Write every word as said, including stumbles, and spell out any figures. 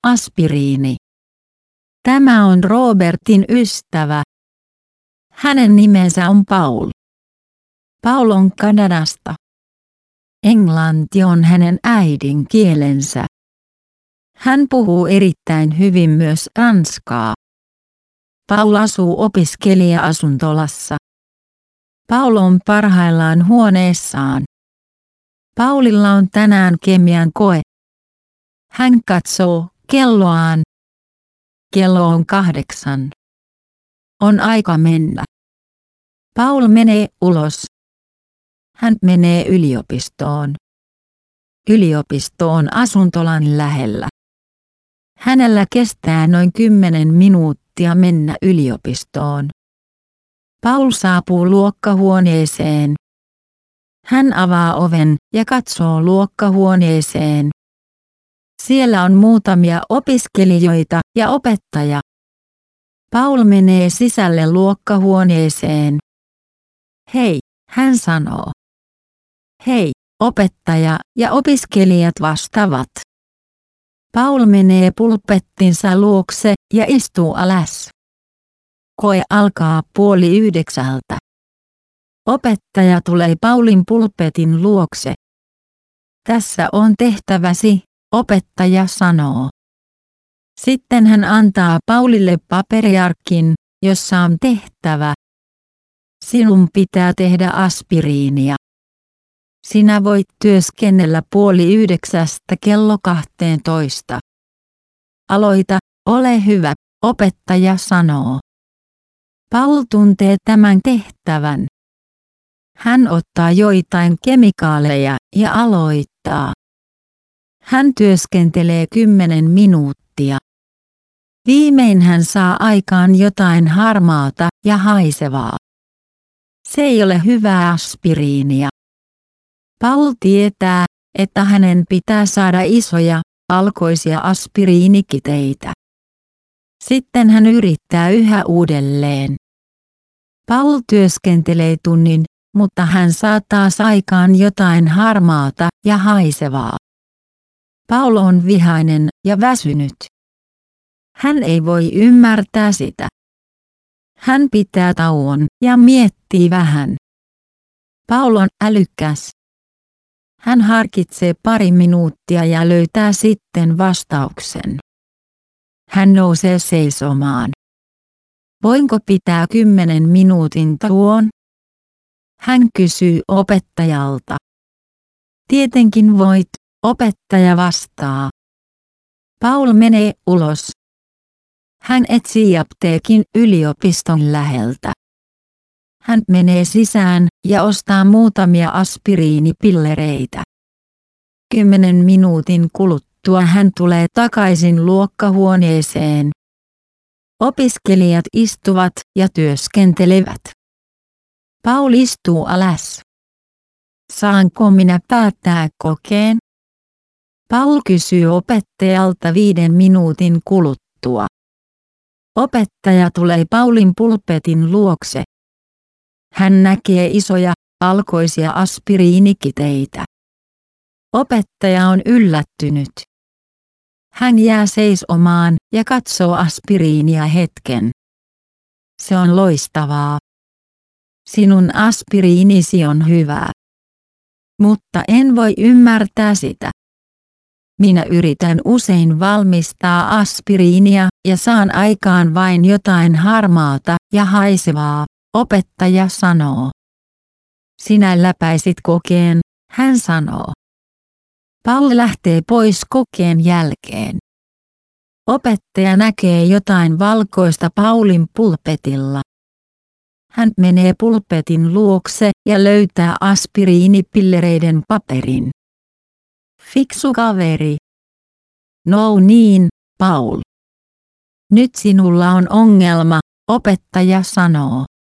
aspiriini. Tämä on Robertin ystävä. Hänen nimensä on Paul. Paul on Kanadasta. Englanti on hänen äidinkielensä. Hän puhuu erittäin hyvin myös ranskaa. Paul asuu opiskelija-asuntolassa. Paul on parhaillaan huoneessaan. Paulilla on tänään kemian koe. Hän katsoo kelloaan. Kello on kahdeksan. On aika mennä. Paul menee ulos. Hän menee yliopistoon. Yliopisto on asuntolan lähellä. Hänellä kestää noin kymmenen minuuttia mennä yliopistoon. Paul saapuu luokkahuoneeseen. Hän avaa oven ja katsoo luokkahuoneeseen. Siellä on muutamia opiskelijoita ja opettaja. Paul menee sisälle luokkahuoneeseen. Hei, hän sanoo. Hei, opettaja ja opiskelijat vastaavat. Paul menee pulpettinsa luokse ja istuu alas. Koe alkaa puoli yhdeksältä. Opettaja tulee Paulin pulpetin luokse. Tässä on tehtäväsi, opettaja sanoo. Sitten hän antaa Paulille paperiarkin, jossa on tehtävä. Sinun pitää tehdä aspiriinia. Sinä voit työskennellä puoli yhdeksästä kello kahteentoista. Aloita, ole hyvä, opettaja sanoo. Paul tuntee tämän tehtävän. Hän ottaa joitain kemikaaleja ja aloittaa. Hän työskentelee kymmenen minuuttia. Viimein hän saa aikaan jotain harmaata ja haisevaa. Se ei ole hyvää aspiriinia. Paul tietää, että hänen pitää saada isoja, valkoisia aspiriinikiteitä. Sitten hän yrittää yhä uudelleen. Paul työskentelee tunnin, mutta hän saa taas aikaan jotain harmaata ja haisevaa. Paul on vihainen ja väsynyt. Hän ei voi ymmärtää sitä. Hän pitää tauon ja miettii vähän. Paul on älykäs. Hän harkitsee pari minuuttia ja löytää sitten vastauksen. Hän nousee seisomaan. Voinko pitää kymmenen minuutin tauon? Hän kysyy opettajalta. Tietenkin voit, opettaja vastaa. Paul menee ulos. Hän etsii apteekin yliopiston läheltä. Hän menee sisään ja ostaa muutamia aspiriinipillereitä. Kymmenen minuutin kuluttua hän tulee takaisin luokkahuoneeseen. Opiskelijat istuvat ja työskentelevät. Paul istuu alas. Saanko minä päättää kokeen? Paul kysyy opettajalta viiden minuutin kuluttua. Opettaja tulee Paulin pulpetin luokse. Hän näkee isoja, valkoisia aspiriinikiteitä. Opettaja on yllättynyt. Hän jää seisomaan ja katsoo aspiriinia hetken. Se on loistavaa. Sinun aspiriinisi on hyvää. Mutta en voi ymmärtää sitä. Minä yritän usein valmistaa aspiriinia ja saan aikaan vain jotain harmaata ja haisevaa, opettaja sanoo. Sinä läpäisit kokeen, hän sanoo. Paul lähtee pois kokeen jälkeen. Opettaja näkee jotain valkoista Paulin pulpetilla. Hän menee pulpetin luokse ja löytää aspiriinipillereiden paperin. Fiksu kaveri. No niin, Paul. Nyt sinulla on ongelma, opettaja sanoo.